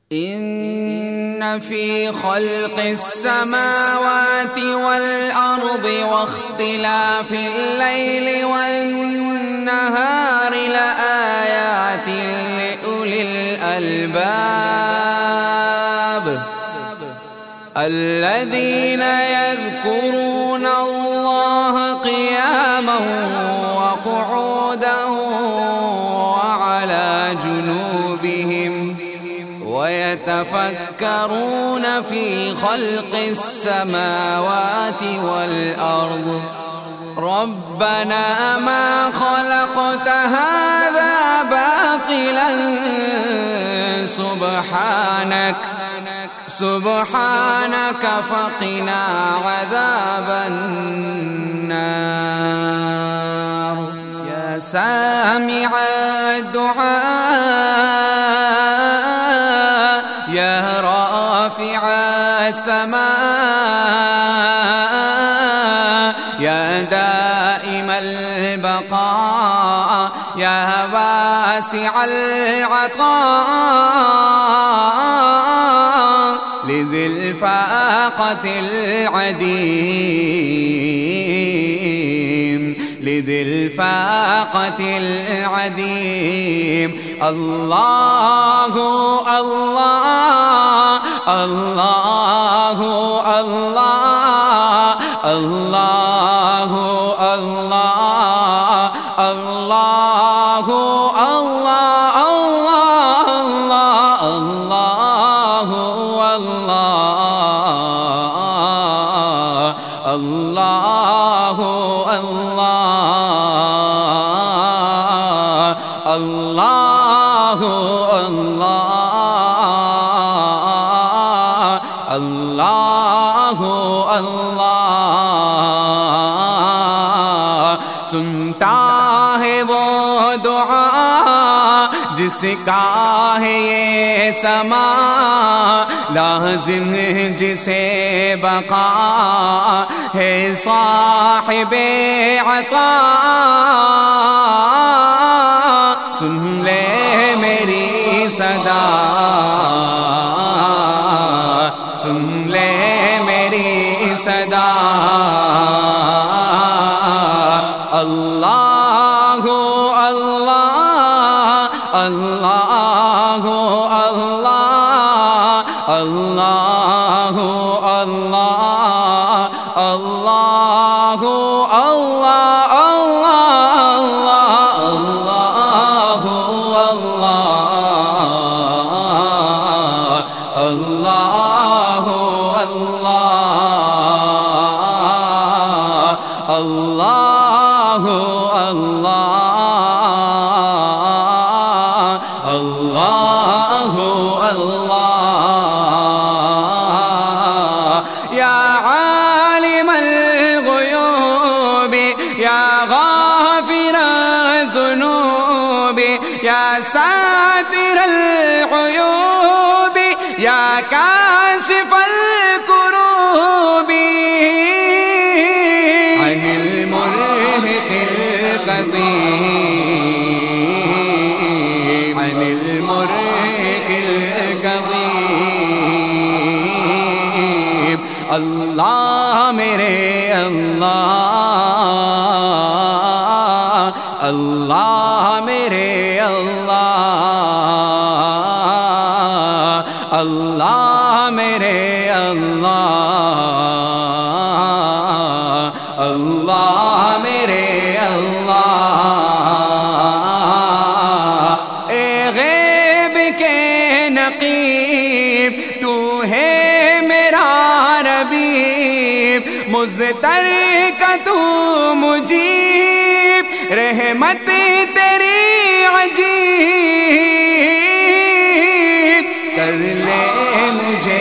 إن في خلق السماوات والأرض واختلاف الليل والنهار لآيات لأولي الألباب الذين يذكرون الله قياما وقعودا وعلى جنوبهم ويتفكرون في خلق السماوات والأرض ربنا ما خلقت هذا باطلا سبحانك فقنا عذاب النار يا سامع الدعاء يا رافع السماء يا دائم البقاء يا واسع العطاء لذي الفاقة العديم الله الله الله الله الله الله الله الله الله الله الله الله الله سنتا ہے وہ دعا جس کا ہے یہ سما لازم جسے بقا ہے صاحب عطا سن لے میری صدا سن لے میری صدا اللہ اللہ اللہ اللہ اللہ اللہ اللہ ساتر العيوب يا كاشف الكروب عن المرهق القديم عن المرهق القديم اللہ میرے اللہ اللہ میرے اللہ میرے اللہ اللہ میرے اللہ اے غیب کے نقیب تو ہے میرا ربیب مضطر کا تو مجیب رحمت تیری عجیب کر لے مجھے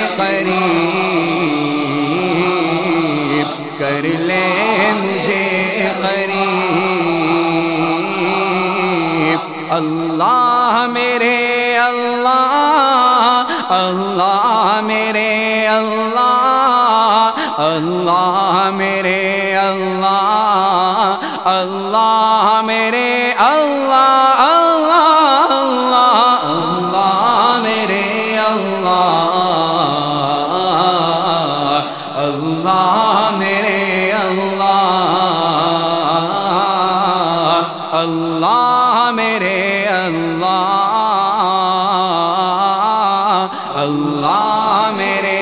قریب کر لے مجھے قریب اللہ میرے اللہ اللہ میرے اللہ اللہ میرے اللہ اللہ میرے اللہ اللہ اللہ اللہ میرے اللہ اللہ میرے اللہ اللہ میرے اللہ اللہ میرے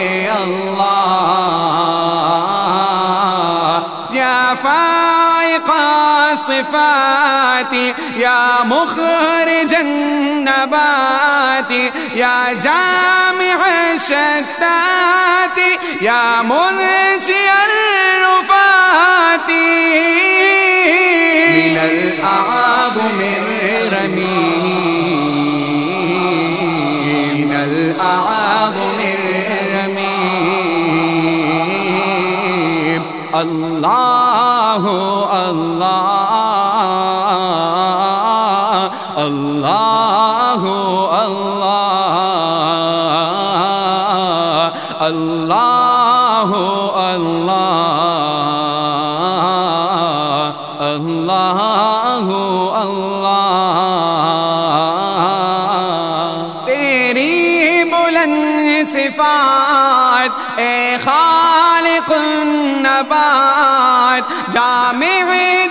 اللہ یا فائق الصفات یا مخرج النبات یا جامع الشتات یا منشئ الرفات من الأعظم الرميم من الأعظم الرميم الله الله الله الله الله الله اللہ اللہ تیری بلند صفات اے خالق النبات جامع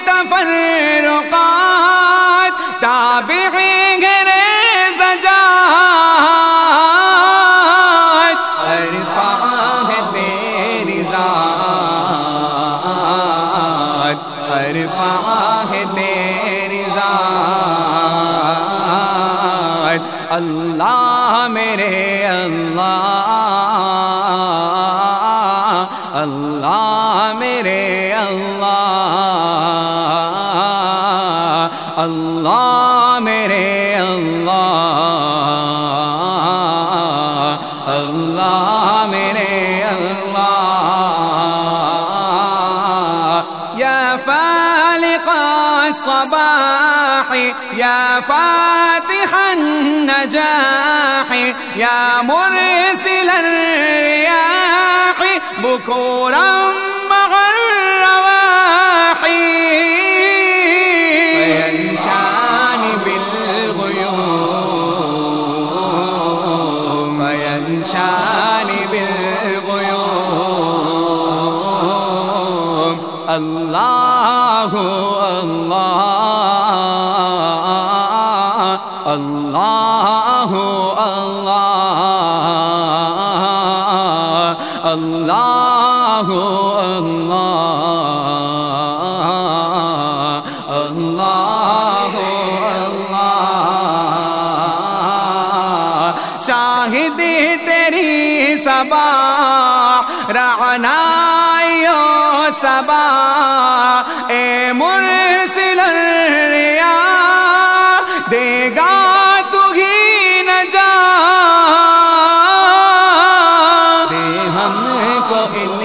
تفرقات تابع گرے زجات ارفع ہے تیری ذات ارفع ہے تیری ذات اللہ میرے اللہ اللہ میرے اللہ اللہ میرے اللہ اللہ میرے اللہ یا فالق الصباح یا فاتح النجاح یا مرسل الرياح بكورا مع الرواح فينشان بالغيوم فينشان بالغيوم الله الله الله الله الله الله الله شاہد تیری صباح رعنائی و صباح اے مرسل الریاح دے گا تو ہی نجات دے ہم کو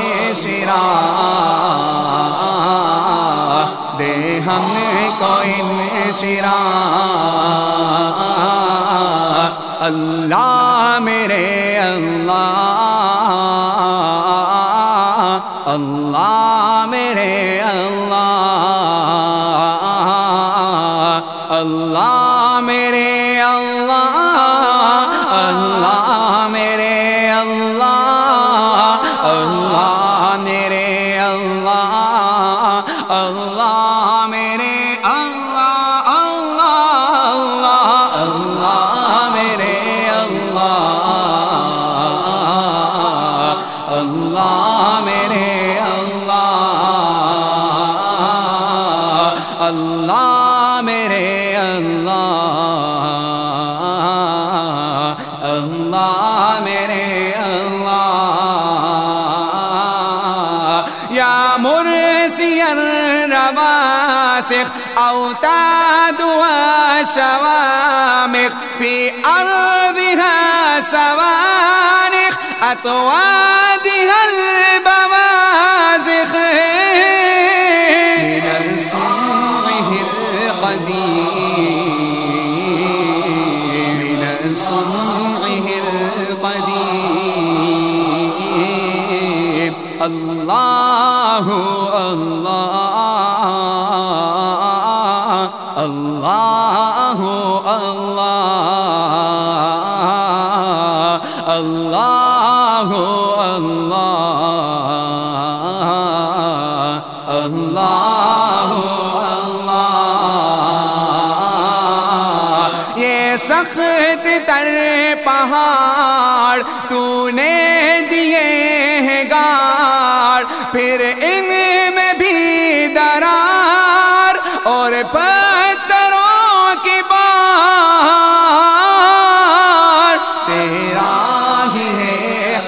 انشراح دے ہم کو انشراح اللہ میرے اللہ اللہ میرے اللہ اللہ میرے اللہ اللہ میرے اللہ اللہ میرے اللہ اللہ میرے اللہ اللہ اللہ میرے اللہ اللہ میرے اللہ اللہ میرے اللہ اللہ میرے اللہ یا مرسی الرواسخ اوتاد وشوامخ فی ارضها سوانخ اطوادها البوازخ من صنعه القديم من صنعه القديم الله الله الله الله اللہ اللہ اللہ اللہ۔ یہ سخت تر پہاڑ تو نے دیے ہیں گاڑ، پھر ان میں بھی درار اور پتھروں کی بار، تیرا ہی ہے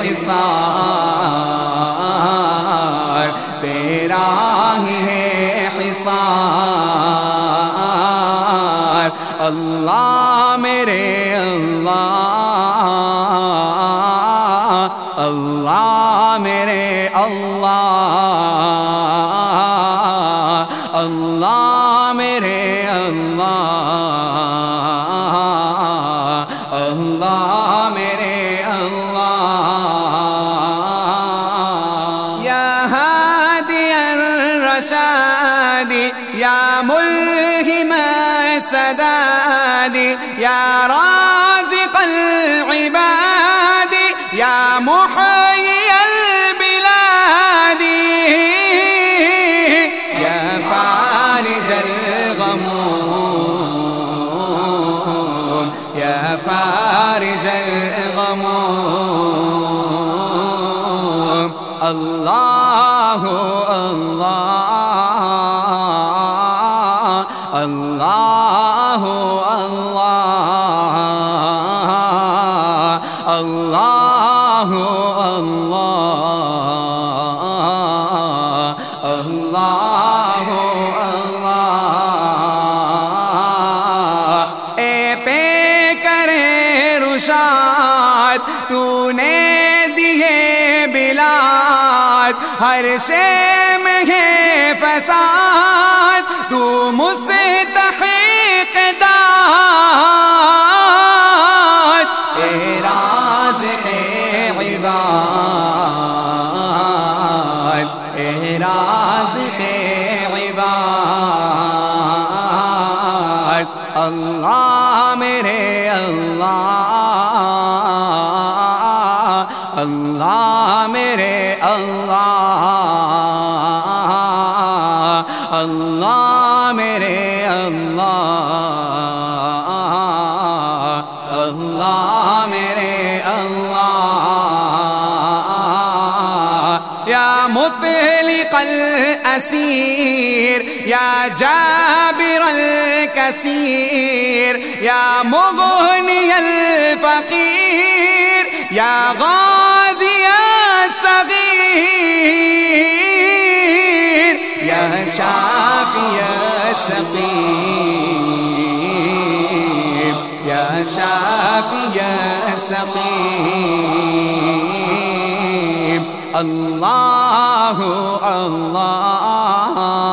حصار، تیرا ہی ہے حصار۔ اللہ میرے اللہ، اللہ میرے اللہ، اللہ میرے اللہ، اللہ میرے اللہ۔ یا ہادی الرشاد یا ملہم السداد یا رازق العباد یا محیی البلاد یا فارج الغموم یا فارج الغموم۔ اللہ اللہ اللہ اللہ اللہ اللہ اللہ۔ اے پہ کرے رشاد تو نے دیے بلاد، ہر شے میں ہے فساد تو مستحق داد، اے رازق عباد، اے رازق عباد۔ اللہ میرے اللہ، اللہ میرے اللہ، اللہ میرے اللہ، اللہ میرے اللہ۔ یا مطلق الاسیر یا جابر الکثیر یا مغنی الفقیر یا غاضی الصغیر یا شافی السقیم یا شافی السقیم۔ اللہ اللہ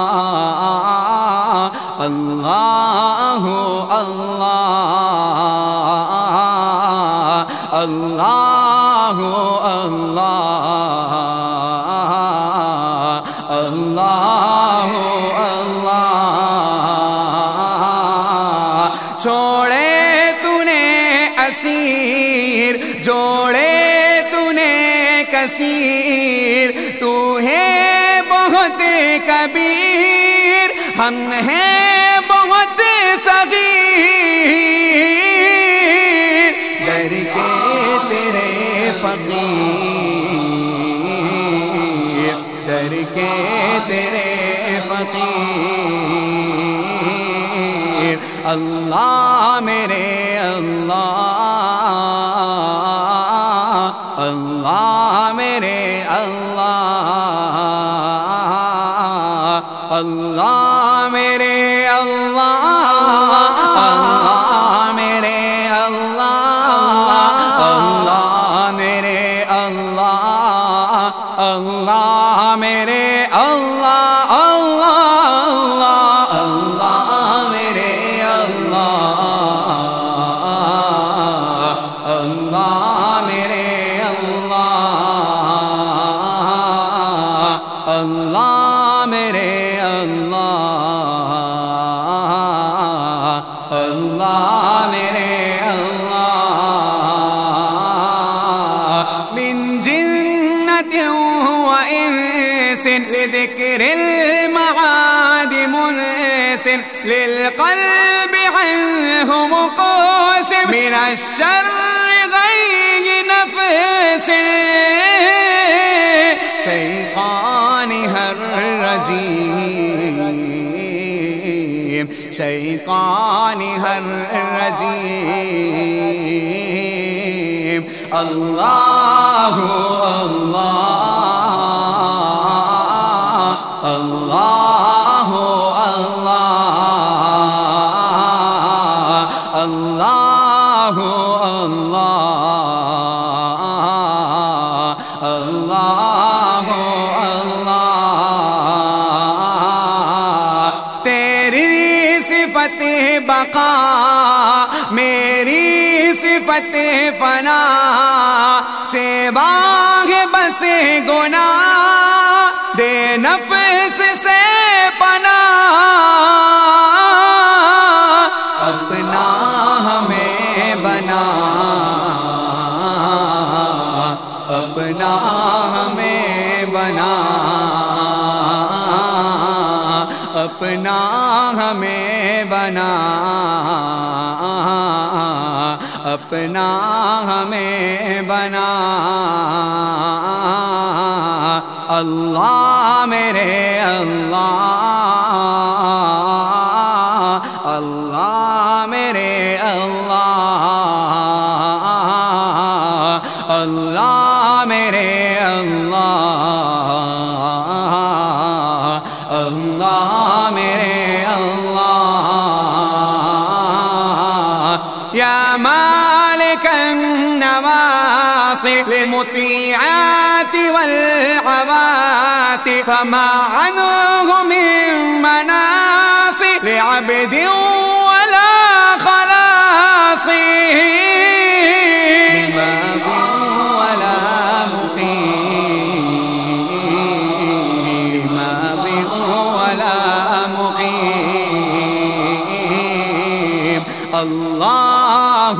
اللہ اللہ اللہ اللہ اللہ۔ چھوڑے تو نے اسیر، جوڑے تو نے کثیر، تو ہے بہت کبیر، ہم ہیں بہت صغیر، در کے تیرے فقیر، در کے تیرے فقیر۔ اللہ میرے اللہ، اللہ میرے اللہ، اللہ میرے اللہ، اللہ میرے اللہ، اللہ میرے اللہ، اللہ میرے اللہ، اللہ اللہ میرے اللہ، اللہ میرے اللہ، اللہ میرے اللہ، اللہ میرے اللہ۔ جنة وإنس لذكر المعاد منس للقلب عنه مقوسم من الشر غير نفس شيطانها الرجيم شيطانها الرجيم الله الله الله الله الله الله الله تیری صفت بقا میری صفت فنا شیباہ بس گناہ دے نفس سے پناہ اپنا ہمیں بنا اپنا ہمیں بنا اپنا ہمیں بنا اپنا ہمیں بنا اللہ میرے اللہ اللہ میرے اللہ اللہ میرے اللہ اللہ میرے اللہ یا مالک النواصی للمطیعات والعواصی فما عنه من مناصی لعبد ولا خلاصی لماض ولا مقيم لماض ولا مقيم الله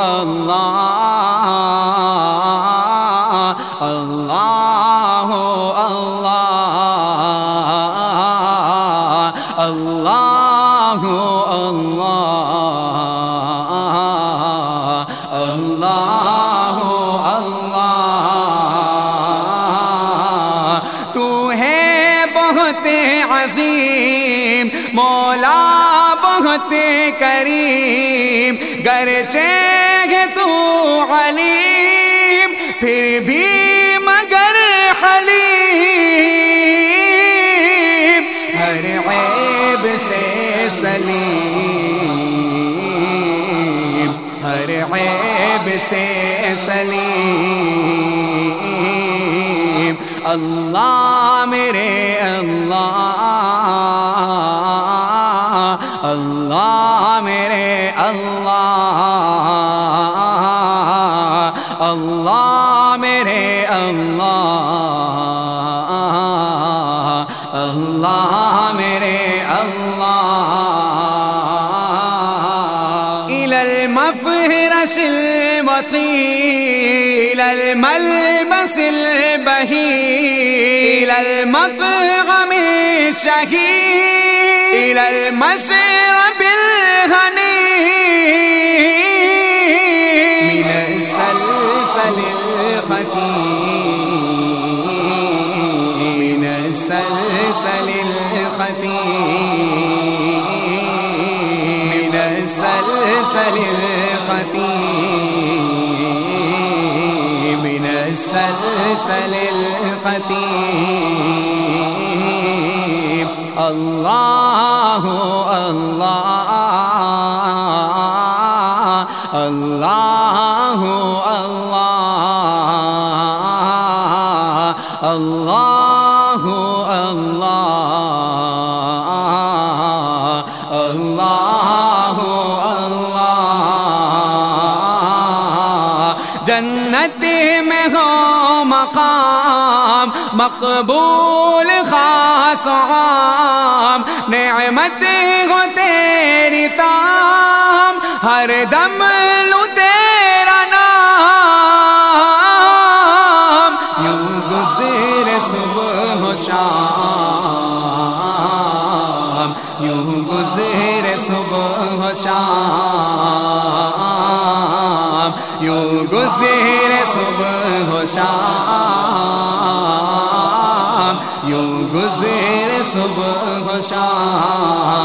الله الله الله الله الله الله تو ہے بہت عظیم مولا بہت کریم گرچہ ہے تو علیم پھر بھی مگر حلیم ہر عیب سے سلیم ہر عیب سے سلیم اللہ میرے اللہ اللہ میرے اللہ اللہ میرے اللہ اللہ میرے اللہ إلى المفرش الوطيل إلى الملبس البهي إلى المطعم الشهي إلى المشرب الهني من السلسل الختيم من السلسل الختيم من السلسل الختيم من السلسل الختيم الله الله الله الله الله الله الله جنت میں ہو مقام مقبول خاص عام نعمت ہو تیری تام ہر دم لو تیرا نام یوں شام، یوں گزرے صبح و شام، یوں گزرے صبح و شام، یوں گزرے صبح و شام۔